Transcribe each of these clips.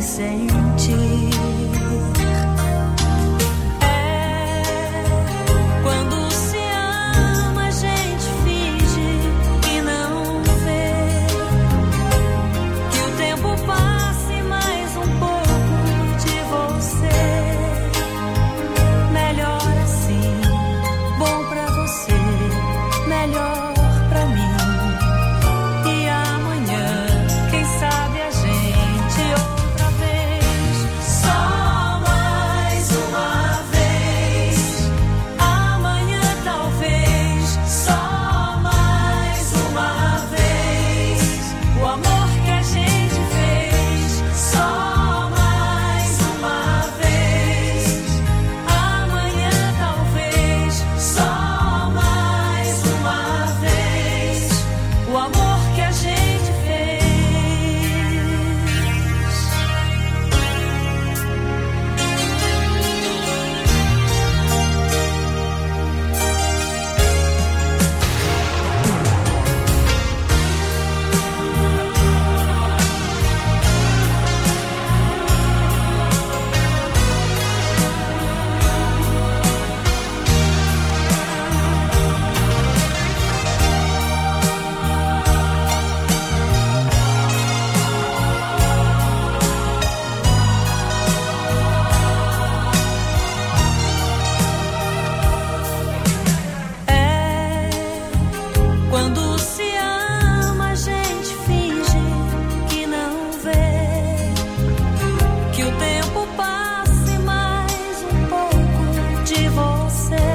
sentir. Quando se ama, a gente finge que não vê, que o tempo passe mais um pouco de você. Melhor assim, bom pra você, melhor pra mim. E amanhã, quem sabe a gente outra vez. Só mais uma vez. Amanhã talvez. Só mais uma vez. O amor que a gente fez. Só mais uma vez. Amanhã talvez. Só mais uma vez. O amor que a gente fez. Quando se ama, a gente finge que não vê, que o tempo passe mais um pouco de você.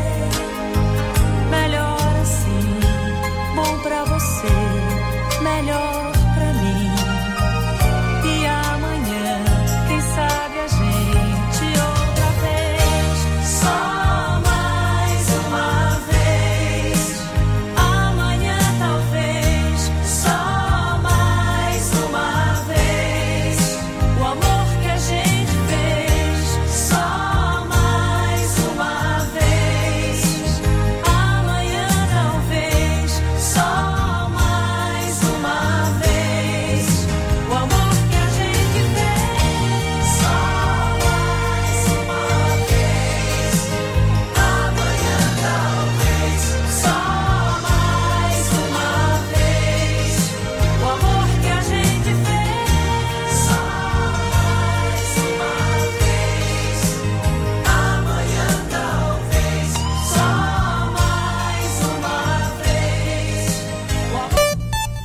Melhor assim, bom pra você, melhor pra mim. E amanhã, quem sabe a gente outra vez. Só mais uma vez. Amanhã talvez. Só mais uma vez. O amor que a gente fez. Só mais uma vez. Amanhã talvez. Só mais uma vez. O amor que a gente fez. Só mais uma vez. Amanhã talvez. Só mais uma vez. O amor que a gente fez. Só mais uma vez. Amanhã talvez. Só mais uma vez. O amor.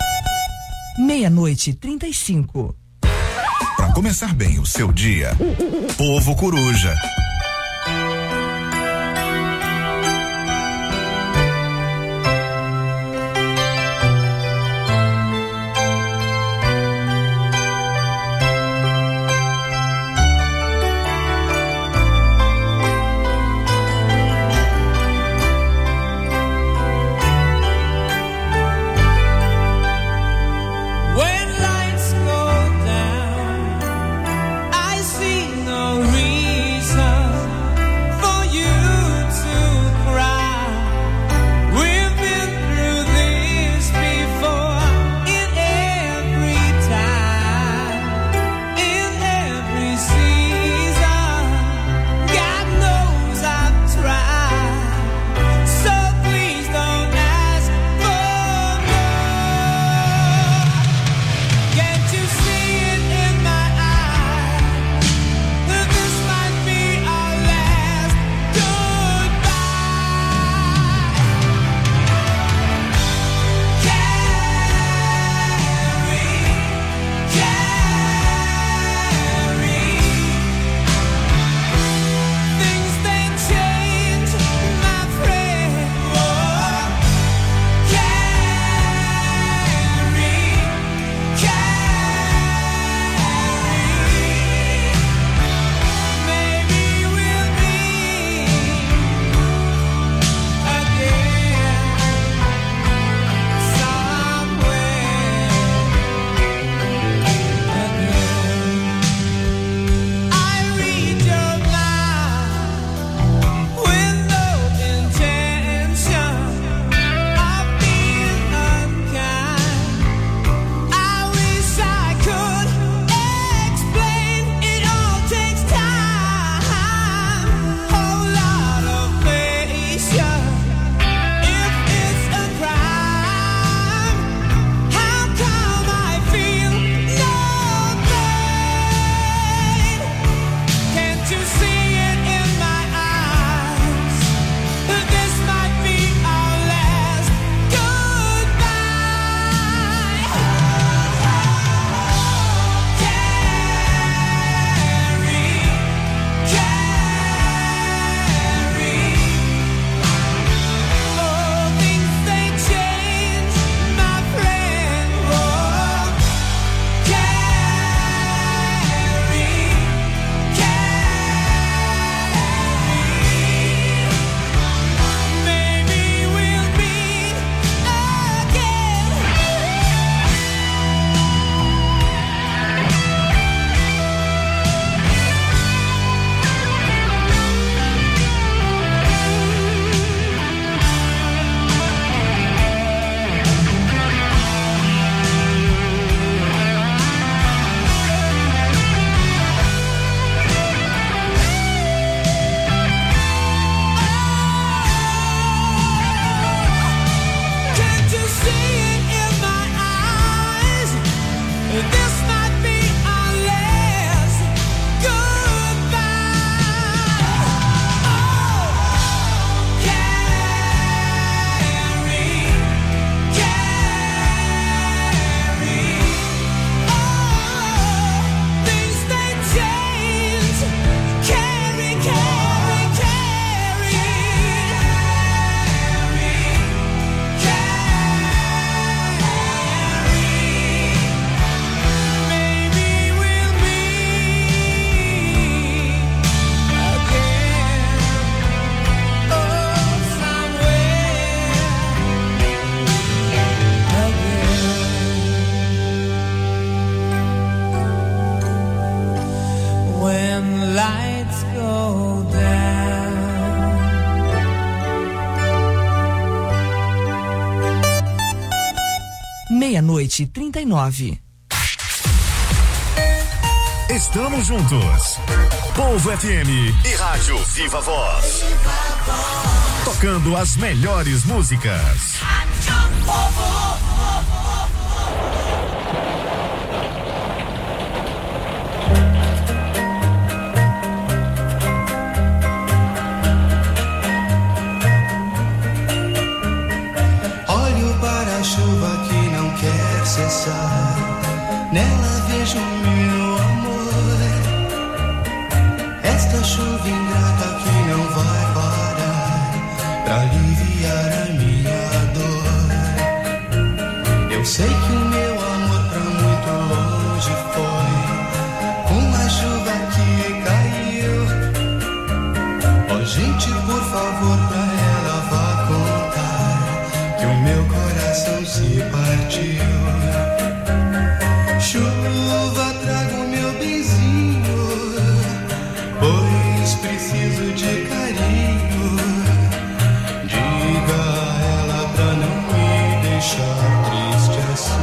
00:35. Para começar bem o seu dia, Ovo Coruja. When lights go down, I see no reason when lights go down. 00:39. Estamos juntos. Povo FM e Rádio Viva Voz. Tocando as melhores músicas. Olho para a chuva que não quer cessar. Nela vejo meu amor. Esta chuva ingrata que não vai parar pra aliviar a minha dor. Eu sei que o meu amor pra muito longe foi com a chuva que caiu. Ó gente, por favor, pra ela vá contar que o meu coração se partiu. Chuva, traga o meu benzinho, pois preciso de carinho. Diga a ela pra não me deixar triste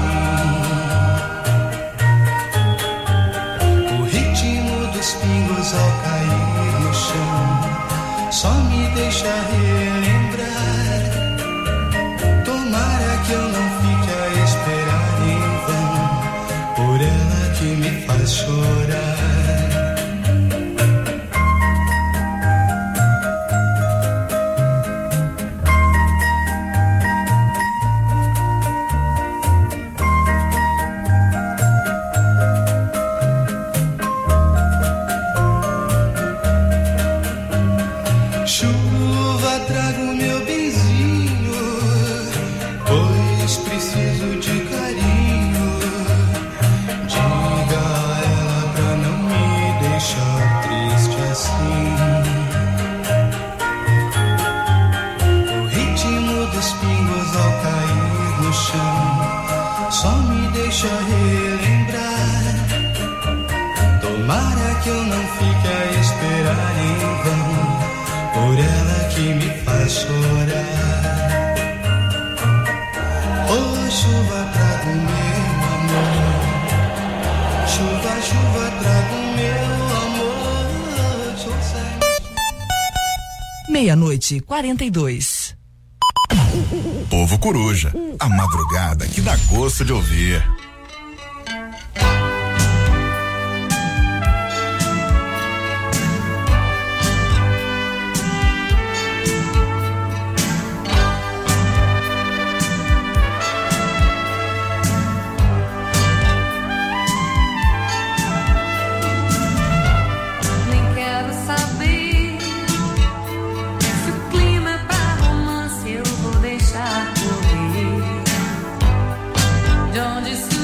assim. O ritmo dos pingos ao cair no chão só me deixa relembrar. Tomara que eu não fique a esperar em vão por ela que me faz chorar. Chuva, traga o meu benzinho, pois preciso de carinho. Diga a ela pra não me deixar triste assim. O ritmo dos pingos ao cair no chão só me deixa relembrar. Tomara que eu não fique a esperar em vão por ela que me faz chorar. Oh, chuva, traga o meu amor. Chuva, chuva, traga o meu amor. 00:42. Povo Coruja, a madrugada que dá gosto de ouvir. Nem quero saber se o clima é pra romance, eu vou deixar correr. De onde se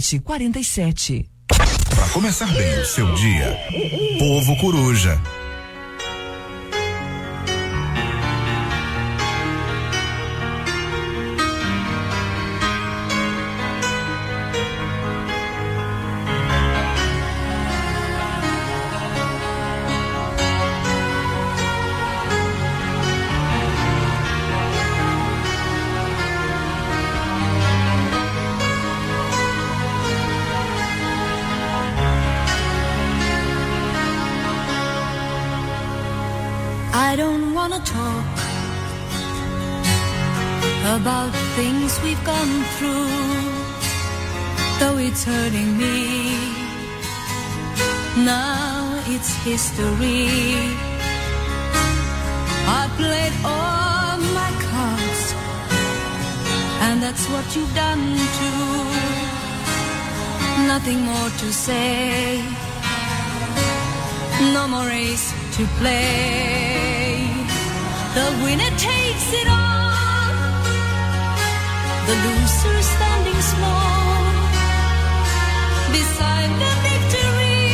meia-noite 47. Para começar bem o seu dia, Povo Coruja. I don't wanna talk about things we've gone through, though it's hurting me. Now it's history. I played all my cards, and that's what you've done too. Nothing more to say, no more race to play. The winner takes it all, the loser standing small beside the victory.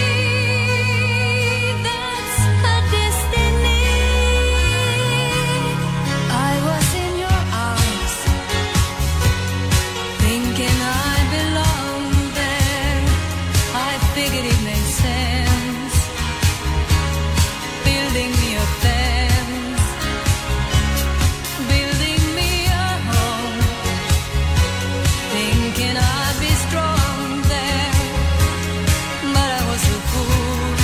That's her destiny. I was in your arms, thinking I belonged there. I figured it made sense, building me a fence, building me a home, thinking I'd be strong there. But I was a fool,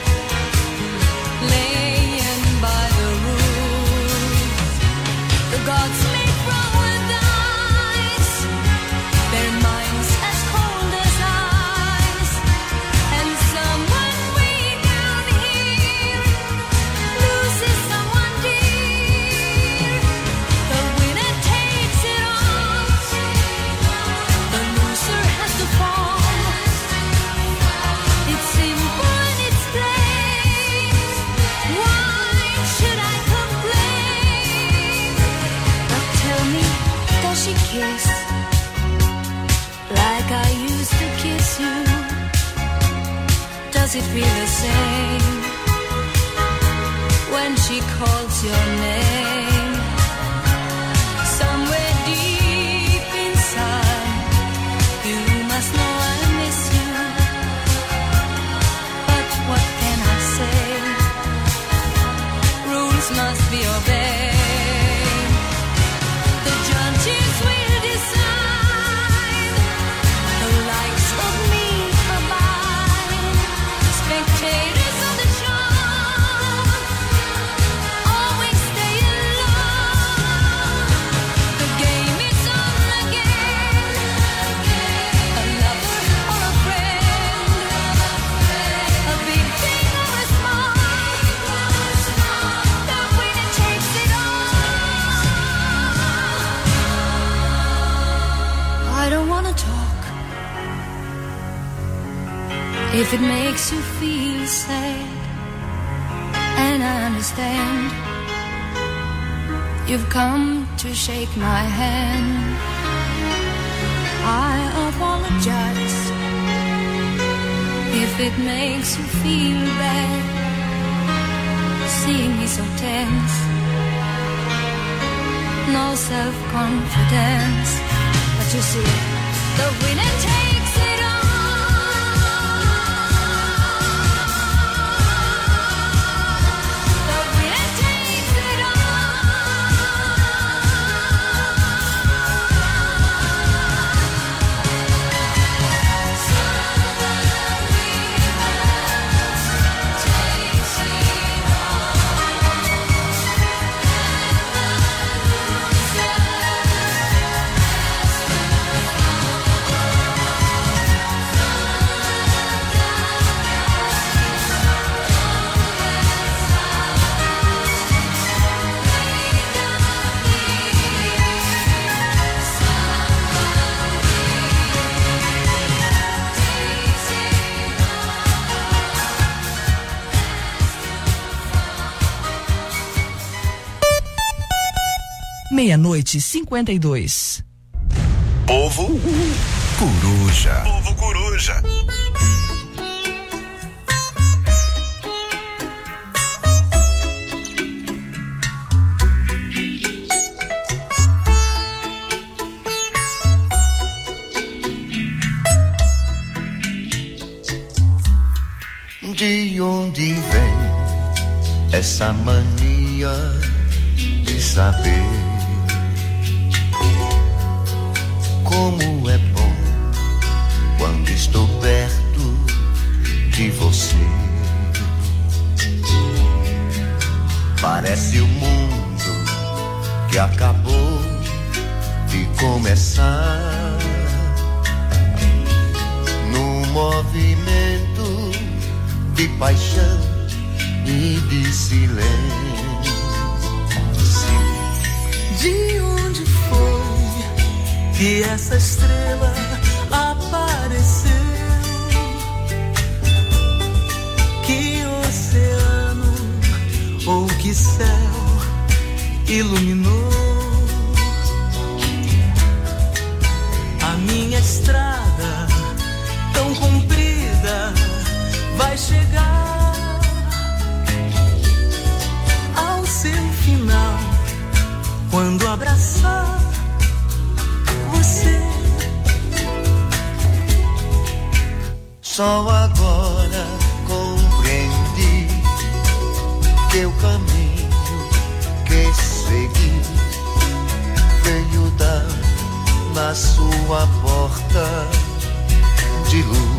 laying by the rules. The gods made wrong with eyes, their minds as cold as ice. And someone way down here loses someone dear. The winner takes it all, the loser has to fall. It's simple and it's plain. Why should I complain? But tell me, does she kiss like I used to kiss you? Does it feel the same when she calls your name? Somewhere deep inside, you must know I miss you. But what can I say? Rules must be obeyed. The judges will decide, the likes of me abide. Spectators of the show always stay alone. The game is on again, a lover or a friend, a big thing or a small, the winner takes it all. I don't wanna talk if it makes you feel sad, and I understand. You've come to shake my hand. I apologize if it makes you feel bad, seeing me so tense, no self-confidence. But you see, the winner takes it all. The winner takes it Meia-noite 52. Povo Coruja. Povo Coruja. De onde vem essa mania de saber como é bom quando estou perto de você? Parece o mundo que acabou de começar, no movimento de paixão e de silêncio. De onde foi que essa estrela apareceu? Que oceano ou que céu iluminou a minha estrada tão comprida? Vai chegar ao seu final quando abraçar você. Só agora compreendi que o caminho que segui veio dar na sua porta de luz.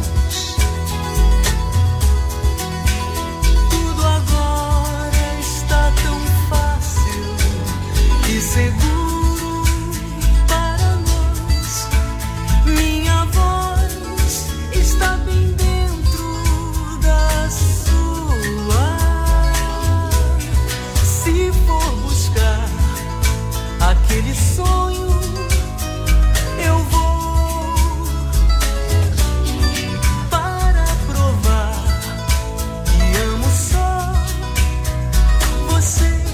E seguro para nós, minha voz está bem dentro da sua. Se for buscar aquele sonho, eu vou para provar que amo só você.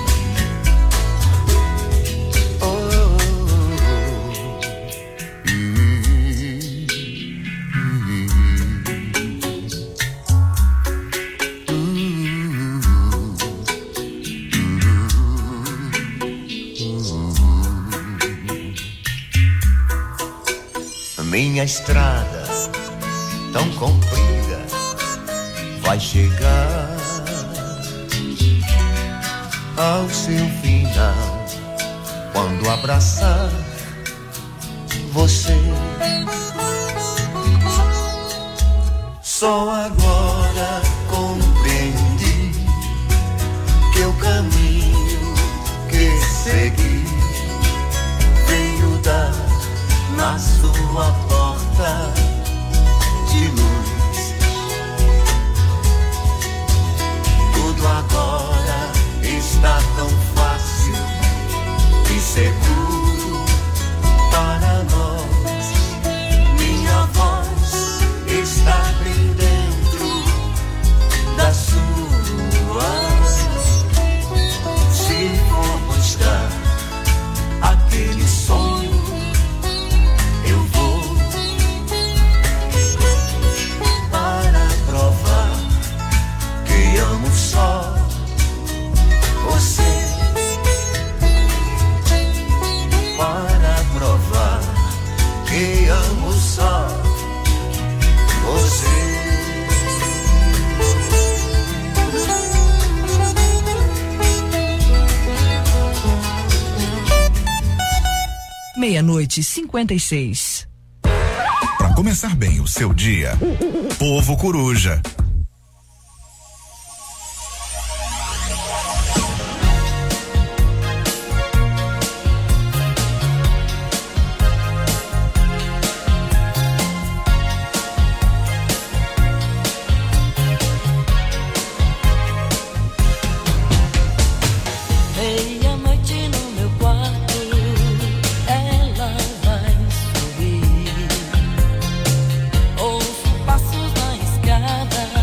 Minha estrada tão comprida vai chegar ao seu final quando abraçar você. Só agora compreendi que o caminho que segui veio dar na sua porta de luz. Tudo agora está tão fácil e seguro para nós. Minha voz está bem dentro da sua. Se for buscar aquele sonho, eu vou para provar que amo só você. Para provar que amo só você. 00:56. Para começar bem o seu dia, Povo Coruja. Ouço passos na escada.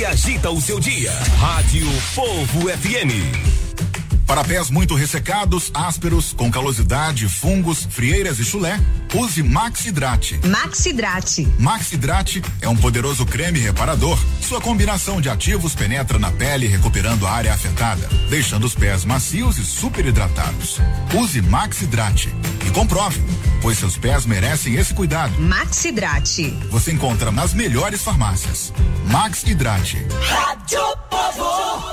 agita o seu dia. Rádio Povo FM. Para pés muito ressecados, ásperos, com calosidade, fungos, frieiras e chulé, use Maxidrate. Maxidrate. Maxidrate é um poderoso creme reparador. Sua combinação de ativos penetra na pele, recuperando a área afetada, deixando os pés macios e super hidratados. Use Maxidrate e comprove, pois seus pés merecem esse cuidado. Maxidrate. Você encontra nas melhores farmácias. Maxidrate. Rádio Povo.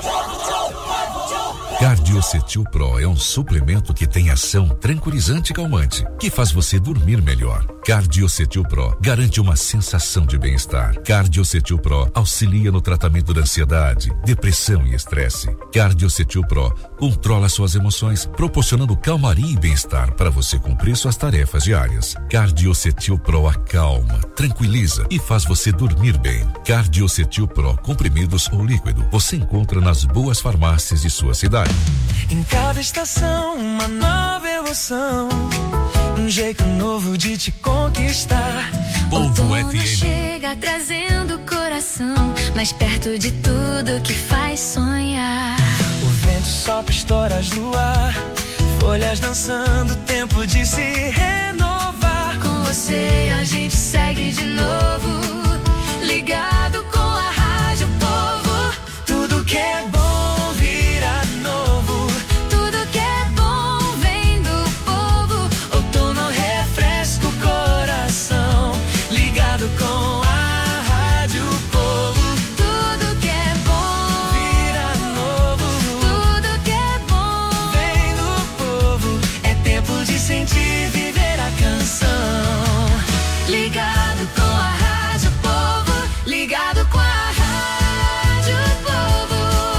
Cardiocetil Pro é um suplemento que tem ação tranquilizante e calmante, que faz você dormir melhor. Cardiocetil Pro garante uma sensação de bem-estar. Cardiocetil Pro auxilia no tratamento da ansiedade, depressão e estresse. Cardiocetil Pro controla suas emoções, proporcionando calmaria e bem-estar para você cumprir suas tarefas diárias. Cardiocetil Pro acalma, tranquiliza e faz você dormir bem. Cardiocetil Pro, comprimidos ou líquido, você encontra nas boas farmácias de sua cidade. Em cada estação, uma nova emoção, um jeito novo de te conquistar. Povo Outono FM. chega trazendo o coração mais perto de tudo que faz sonhar. O vento sopra estoras no ar, folhas dançando, tempo de se renovar. Com você a gente segue de novo, ligado com a Rádio Povo. Tudo que é bom vira novo, Tudo que é bom vem do povo. outono refresca o coração, ligado com a Rádio Povo. Tudo que é bom Vira novo, Tudo que é bom vem do povo, é tempo de sentir, viver a canção. ligado com a Rádio Povo, ligado com a Rádio Povo.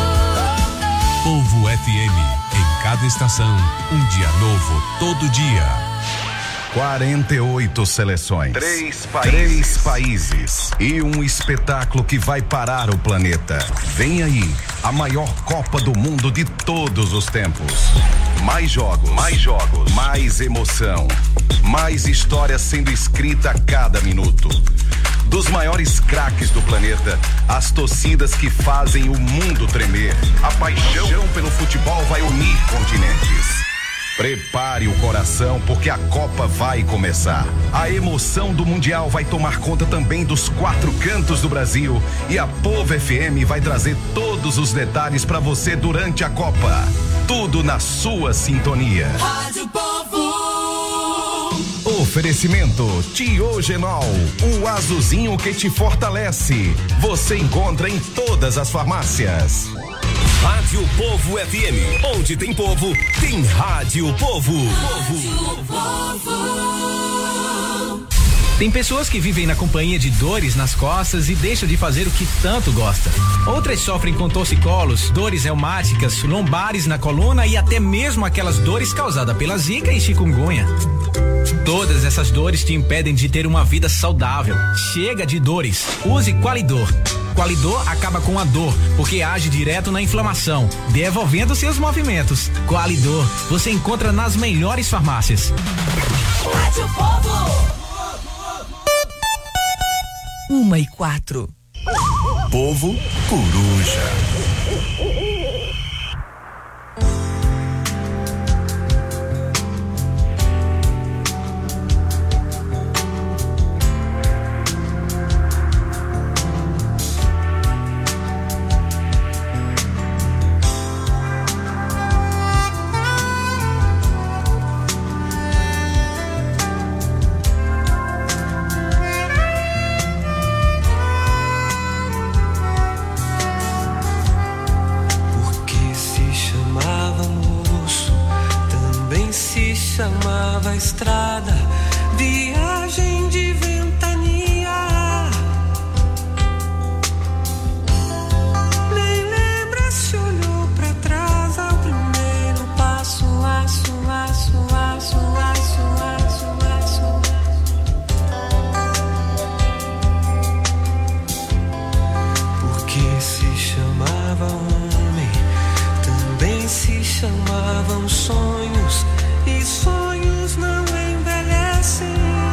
Povo FM. Em cada estação, um dia novo, todo dia. 48 seleções. 3 países. E um espetáculo que vai parar o planeta. Vem aí, a maior Copa do Mundo de todos os tempos. Mais jogos, mais emoção, mais história sendo escrita a cada minuto. Dos maiores craques do planeta, as torcidas que fazem o mundo tremer. A paixão pelo futebol vai unir continentes. Prepare o coração, porque a Copa vai começar. A emoção do Mundial vai tomar conta também dos 4 cantos do Brasil. E a Povo FM vai trazer todos os detalhes para você durante a Copa. Tudo na sua sintonia. Rádio Povo. Oferecimento Tiogenol, o azulzinho que te fortalece. Você encontra em todas as farmácias. Rádio Povo FM. Onde tem povo, tem Rádio Povo. Tem pessoas que vivem na companhia de dores nas costas e deixam de fazer o que tanto gosta. Outras sofrem com torcicolos, dores reumáticas, lombares na coluna e até mesmo aquelas dores causadas pela zika e chikungunya. Todas essas dores te impedem de ter uma vida saudável. Chega de dores. Use Qualidor. Qualidor acaba com a dor, porque age direto na inflamação, devolvendo seus movimentos. Qualidor, você encontra nas melhores farmácias. Rádio Povo. 1h04. Povo Coruja. Chamava estrada, viagem de ventania. Nem lembra se olhou pra trás ao primeiro passo, aço, aço, aço, aço, aço, aço. Porque se chamava homem, também se chamavam sonhos. E sonhos não envelhecem.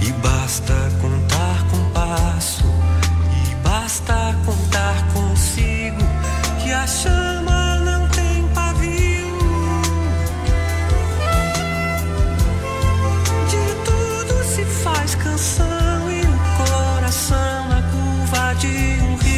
E basta contar com passo, e basta contar consigo, que a chama não tem pavio. De tudo se faz canção, e o coração na curva de um rio.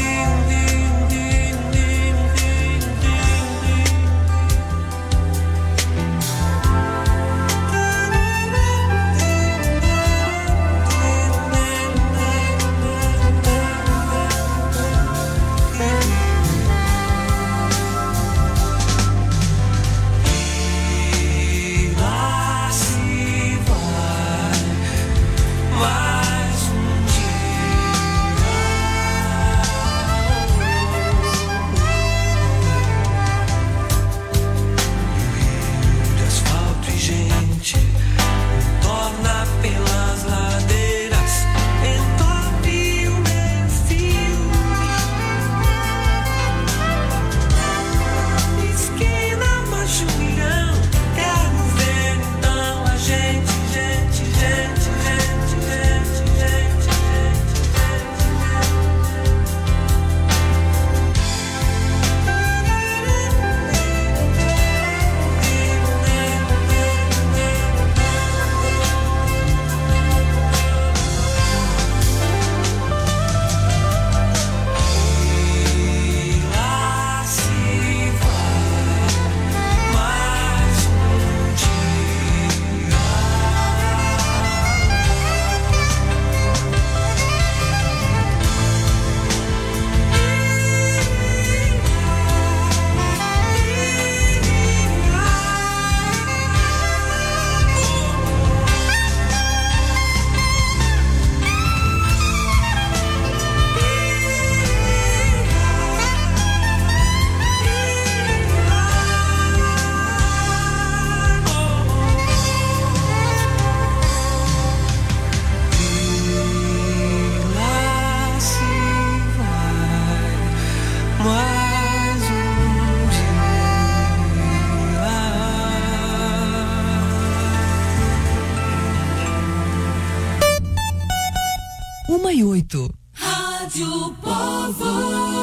Rádio Povo.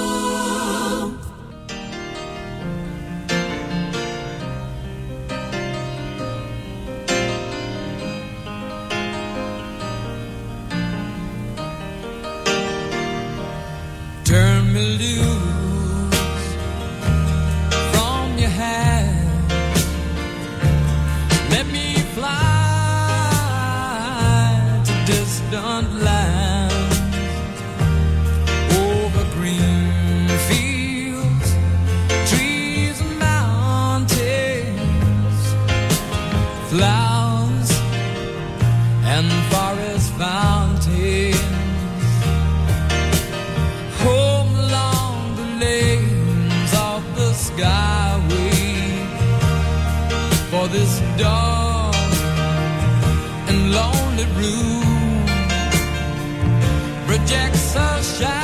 Turn me loose from your hand. Let me fly to distant lands, over green fields, trees and mountains, flowers and forest fountains. Home along the lanes of the skyway, for this dark and lonely room projects a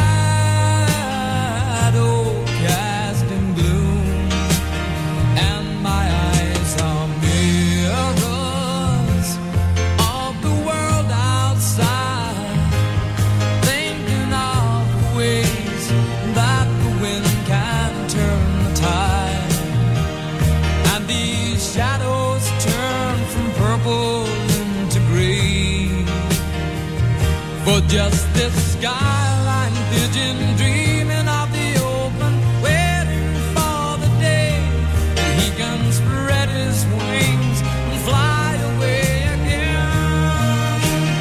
shadow cast in gloom, and my eyes are mirrors of the world outside, thinking of ways that the wind can turn the tide, and these shadows turn from purple into gray, for just this skyline vision, dreaming of the open, waiting for the day that he can spread his wings and fly away again.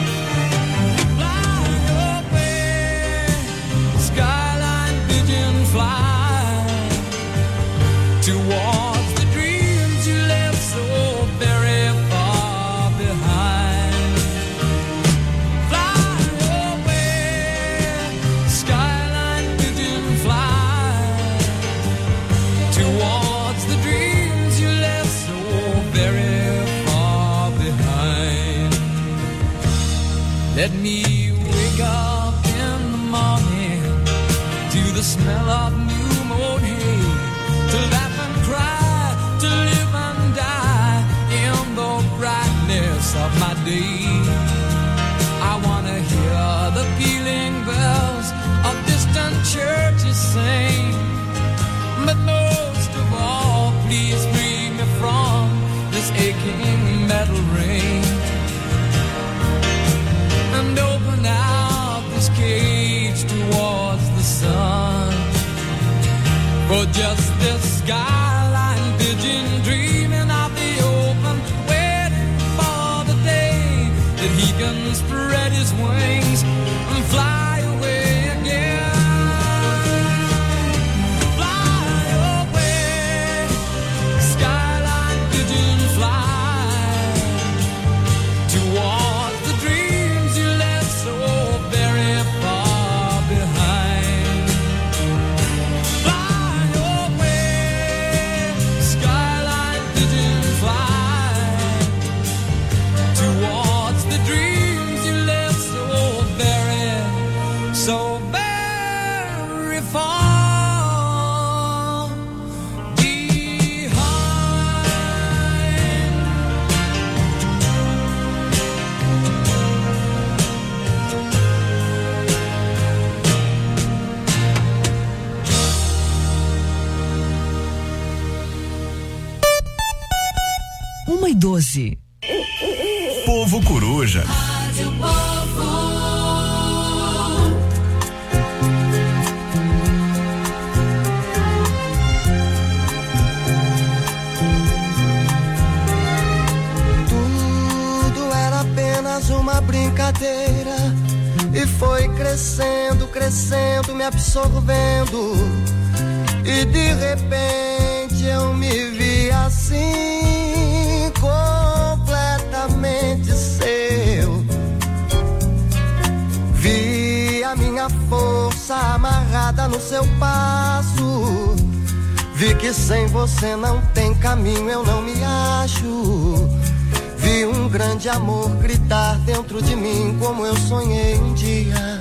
Fly away, skyline vision, fly towards the dreams you left so very far behind. Fly away, skyline vision, fly towards the dreams you left so very far behind. Let me wake up in the morning to the smell of new mown hay, to laugh and cry, to live and die in the brightness of my day. I that he can spread his wings and fly away again. Fly away, skyline pigeon, fly towards the dreams you left so very far behind. Fly away, skyline pigeon, fly towards the dreams you left so very far behind. 1:12. Povo Coruja. Rádio Povo. Tudo era apenas uma brincadeira e foi crescendo, crescendo, me absorvendo. E de repente eu me vi assim, completamente seu. Vi a minha força amarrada no seu passo. Vi que sem você não tem caminho, eu não me acho. Vi um grande amor gritar dentro de mim como eu sonhei um dia.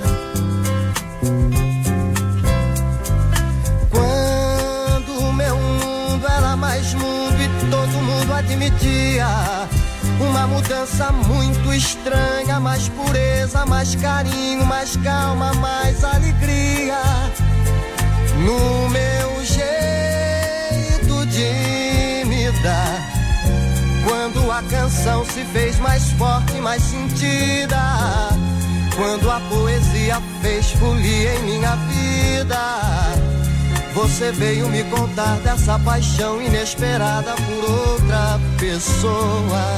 Quando o meu mundo era mais mundo e todo mundo admitia uma mudança muito estranha, mais pureza, mais carinho, mais calma, mais alegria. No meu jeito de me dar, quando a canção se fez mais forte, mais sentida, quando a poesia fez folia em minha vida, você veio me contar dessa paixão inesperada por outra pessoa.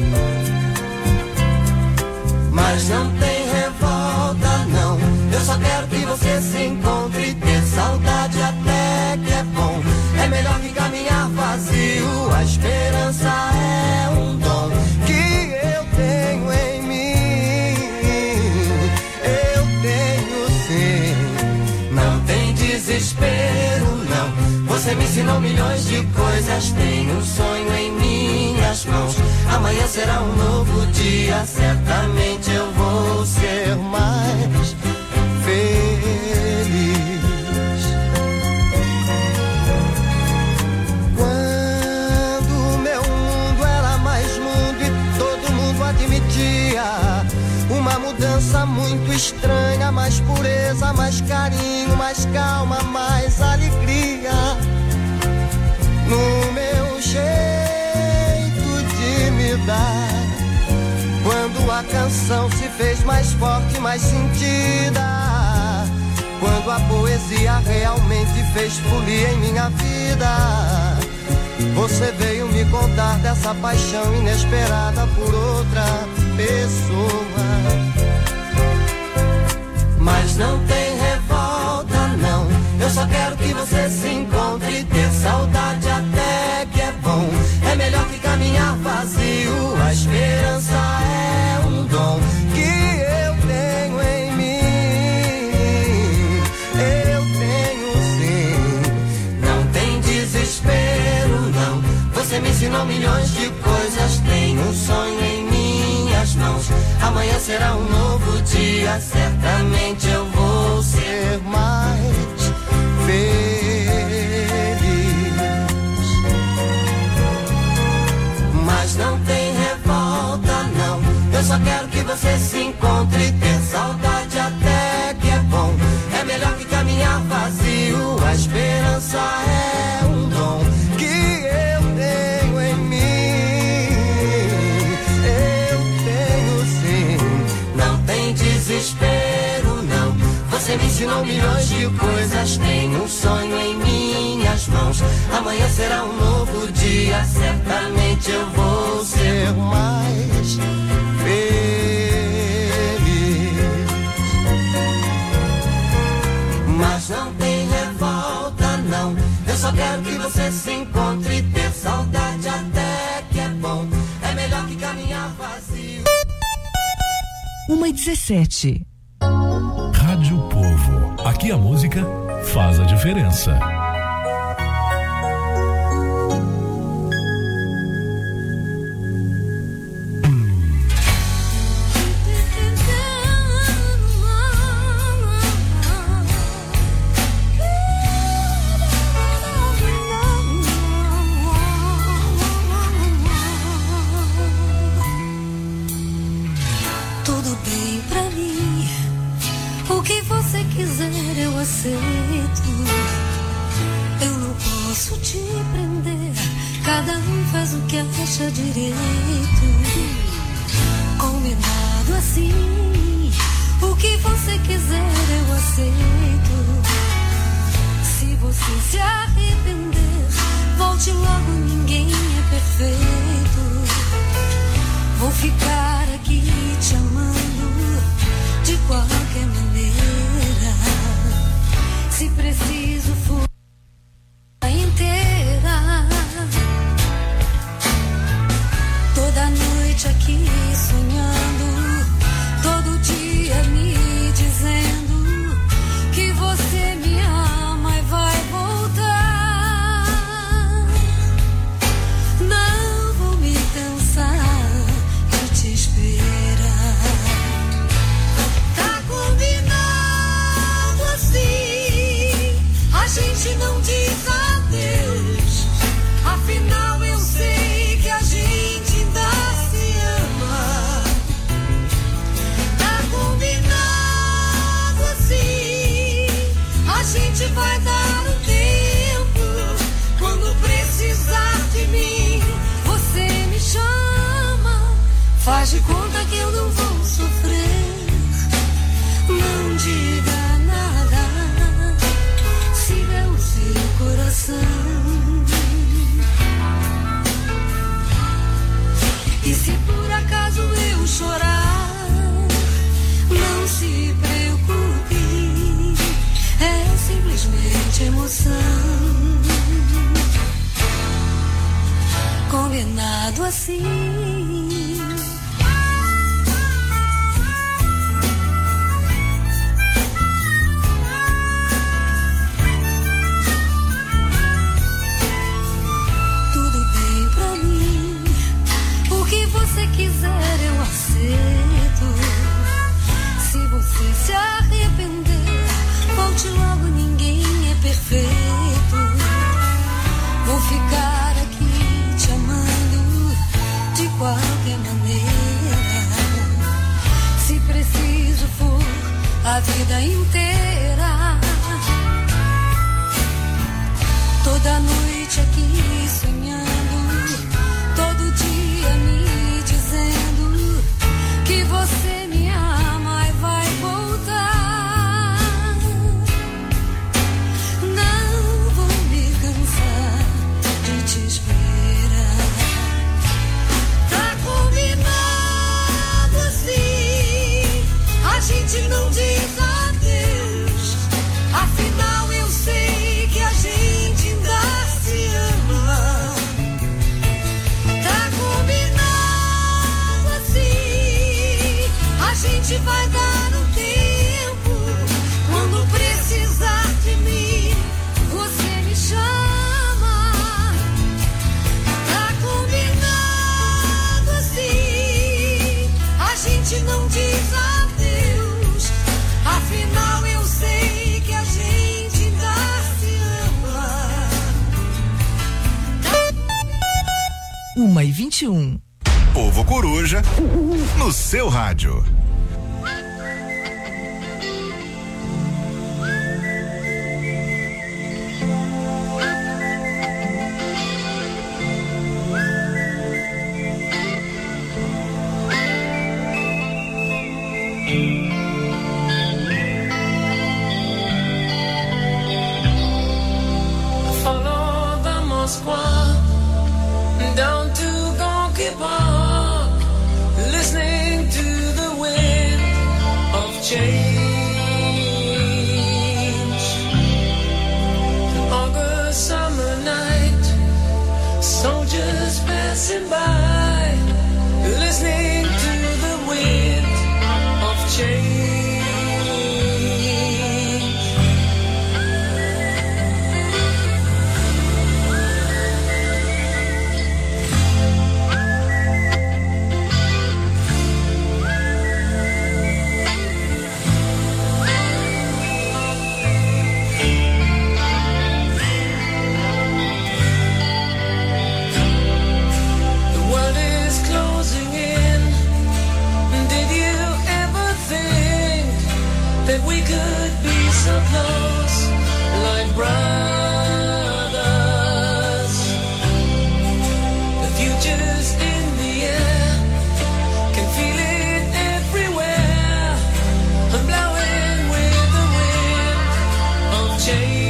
Mas não tem revolta, não. Eu só quero que você se encontre e ter saudade até que é bom. É melhor que caminhar vazio. A esperança é um dom que eu tenho em mim. Eu tenho sim. Não tem desespero, não. Você me ensinou milhões de coisas. Tenho um sonho em minhas mãos. Amanhã será um novo dia. Certamente eu vou ser mais feliz. Quando o meu mundo era mais mundo e todo mundo admitia uma mudança muito estranha, mais pureza, mais carinho, mais calma, mais alegria. No meu jeito de me dar, quando a canção se fez mais forte, mais sentida, quando a poesia realmente fez folia em minha vida, você veio me contar dessa paixão inesperada por outra pessoa. Mas não tem revolta, não. Eu só quero que você se encontre e ter saudade até que é bom. É melhor que caminhar vazio. A esperança é um dom que eu tenho em mim. Eu tenho sim. Não tem desespero, não. Você me ensinou milhões de coisas. Tenho um sonho em minhas mãos. Amanhã será um novo dia. Certamente eu vou ser mais feliz. Mas não tem revolta, não. Eu só quero que você se encontre e ter saudade até que é bom. É melhor que caminhar vazio. A esperança é um dom que eu tenho em mim. Eu tenho sim. Não tem desespero, não. Você me ensinou milhões de coisas. Tenho um sonho em minhas mãos. Amanhã será um novo dia. Certamente eu vou ser mais feliz. 1h17. Rádio Povo. Aqui a música faz a diferença. Eu aceito, eu não posso te prender. Cada um faz o que acha direito. Combinado assim, o que você quiser eu aceito. Se você se arrepender, volte logo, ninguém é perfeito. Vou ficar aqui te amando de qualquer maneira. Se preciso for a inteira, toda noite aqui sonhando, todo dia me dizendo que você me ama e vai voltar. Não vou me cansar de te esperar. Tá combinado assim, a gente não diz adeus. Afinal eu sei que a gente ainda se ama. Tá combinado assim, a gente vai dar um tempo. Quando precisar de mim, você me chama. Faz de conta que eu não vou sofrer. Não diga nada, siga o seu coração. E se por acaso eu chorar, não se preocupe, é simplesmente emoção. Combinado assim. Se quiser eu aceito. Se você se arrepender, volte logo, ninguém é perfeito. Vou ficar aqui te amando de qualquer maneira. Se preciso for a vida inteira. Toda noite aqui sonhando, todo dia me dizendo que você me ama e vai voltar. Não vou me cansar de te esperar. Tá combinado assim, a gente não diz adeus. Afinal eu sei que a gente ainda se ama. Tá combinado assim, a gente vai dar um tempo. Quando precisar de mim, você me chama. Tá combinado assim, a gente não diz adeus. Afinal eu sei que a gente ainda se ama. 1h21. Povo Coruja, no seu rádio. Follow the Moskva down to Gonky Park, listening to the wind. that we could be so close, like brothers. The future's in the air, can feel it everywhere. I'm blowing with the wind of change.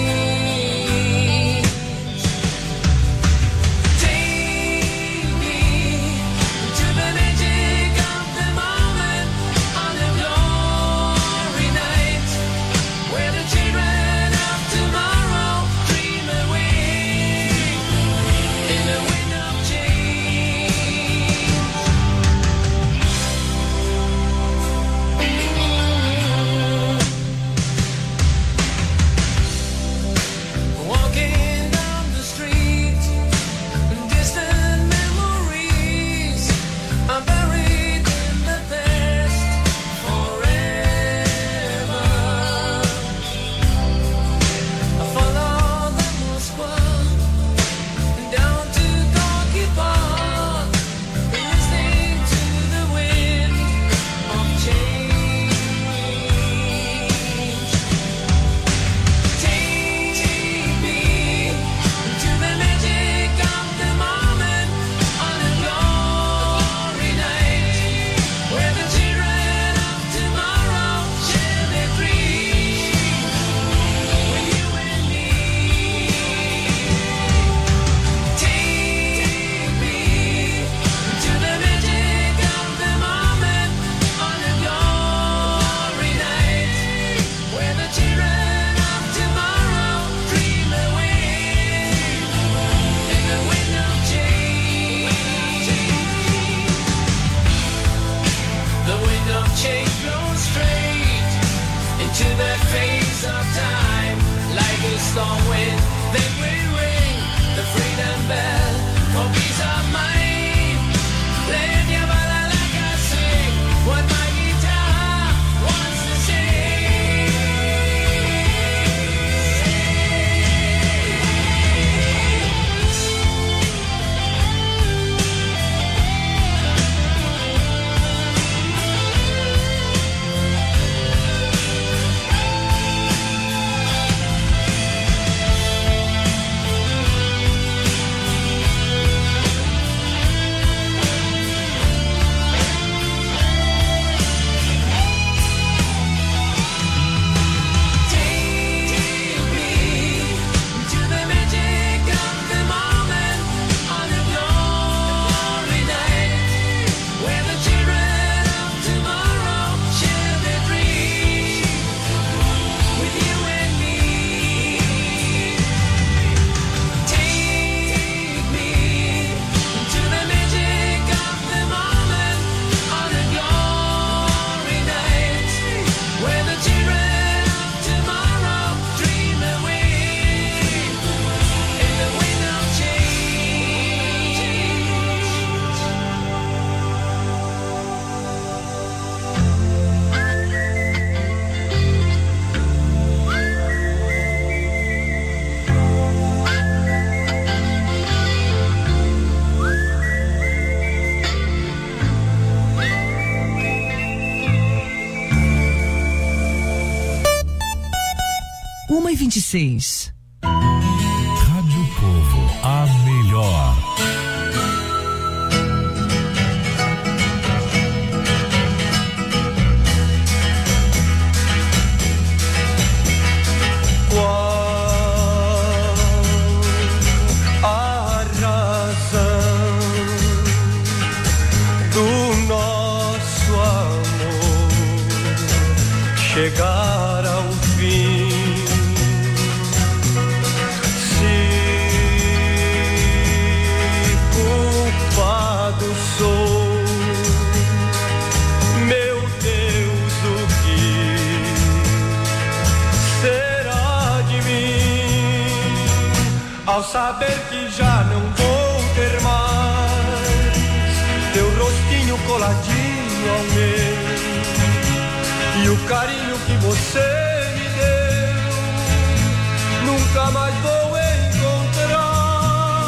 Uma e 26. Rádio Povo, a melhor. Qual a razão do nosso amor chegar ao fim? Ao saber que já não vou ter mais teu rostinho coladinho ao meu e o carinho que você me deu, nunca mais vou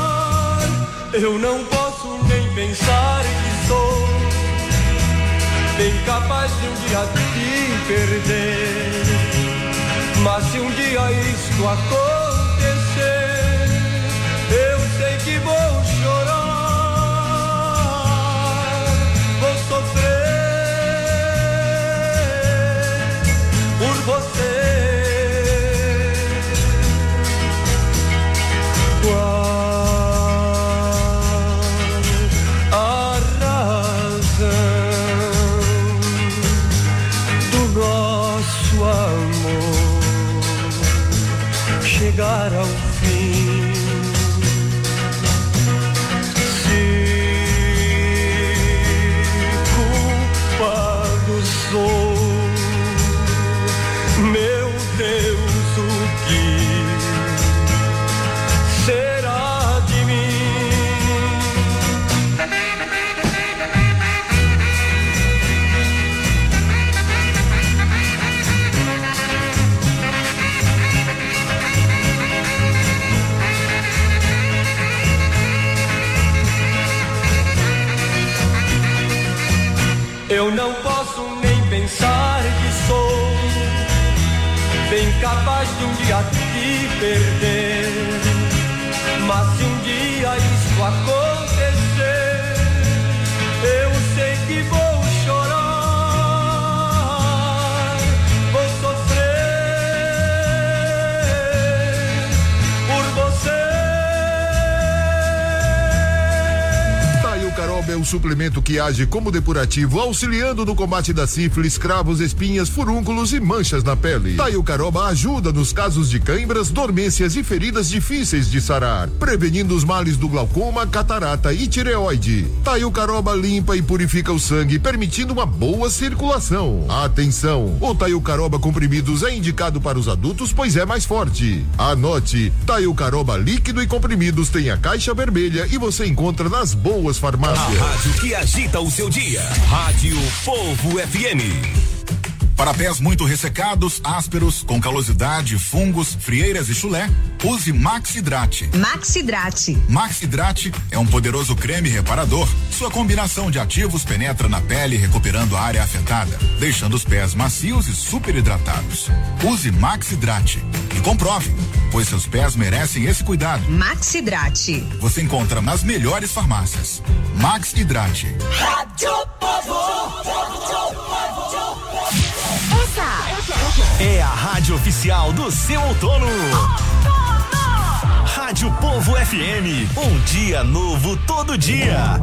encontrar. Eu não posso nem pensar que sou bem capaz de um dia te perder. Mas se um dia isto acontecer, eu sei que vou chorar, vou sofrer por você. Chegar ao fim, se culpado sou, meu Deus, o que será de mim? Eu não posso nem pensar que sou bem capaz de um dia te perder. Mas se um dia isso acontecer, eu sei que vou chorar, vou sofrer por você. Caroba é o suplemento que age como depurativo, auxiliando no combate da sífilis, cravos, espinhas, furúnculos e manchas na pele. Taio Caroba ajuda nos casos de cãibras, dormências e feridas difíceis de sarar, prevenindo os males do glaucoma, catarata e tireoide. Taio Caroba limpa e purifica o sangue, permitindo uma boa circulação. Atenção, o Taio Caroba comprimidos é indicado para os adultos, pois é mais forte. Anote, Taio Caroba líquido e comprimidos tem a caixa vermelha e você encontra nas boas farmácias. A rádio que agita o seu dia. Rádio Povo FM. Para pés muito ressecados, ásperos, com calosidade, fungos, frieiras e chulé, use Maxidrate. Maxidrate. Maxidrate é um poderoso creme reparador. Sua combinação de ativos penetra na pele, recuperando a área afetada, deixando os pés macios e super hidratados. Use Maxidrate e comprove, pois seus pés merecem esse cuidado. Maxidrate. Você encontra nas melhores farmácias. Maxidrate. Rádio Povo. É a rádio oficial do seu outono. Rádio Povo FM, um dia novo todo dia.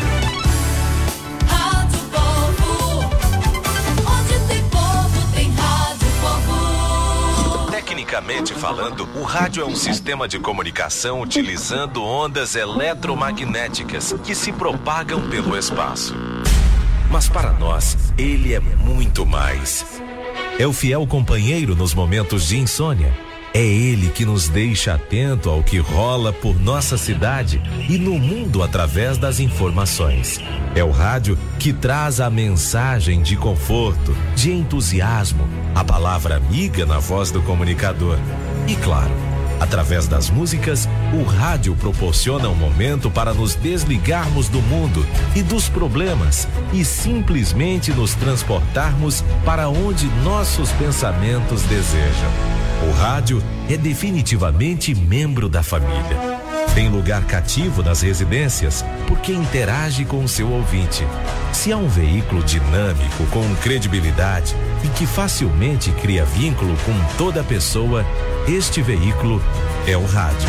Rádio Povo, onde tem povo, tem Rádio Povo. Tecnicamente falando, o rádio é um sistema de comunicação utilizando ondas eletromagnéticas que se propagam pelo espaço. Mas para nós, ele é muito mais. É o fiel companheiro nos momentos de insônia. É ele que nos deixa atento ao que rola por nossa cidade e no mundo através das informações. É o rádio que traz a mensagem de conforto, de entusiasmo, a palavra amiga na voz do comunicador. E claro, através das músicas, o rádio proporciona um momento para nos desligarmos do mundo e dos problemas e simplesmente nos transportarmos para onde nossos pensamentos desejam. O rádio é definitivamente membro da família. Tem lugar cativo nas residências porque interage com o seu ouvinte. Se há um veículo dinâmico, com credibilidade e que facilmente cria vínculo com toda pessoa, este veículo é o rádio.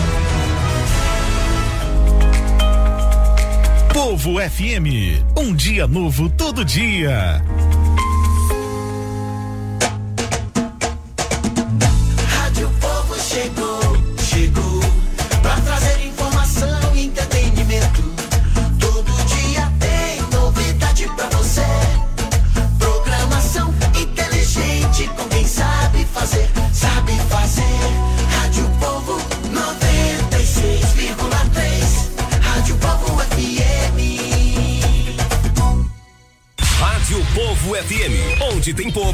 Povo FM, um dia novo todo dia. Rádio Povo chegou pra trazer informação e entretenimento. Todo dia tem novidade pra você. Programação inteligente com quem sabe fazer. Rádio Povo 96,3. Rádio Povo FM. Rádio Povo FM, onde tem povo.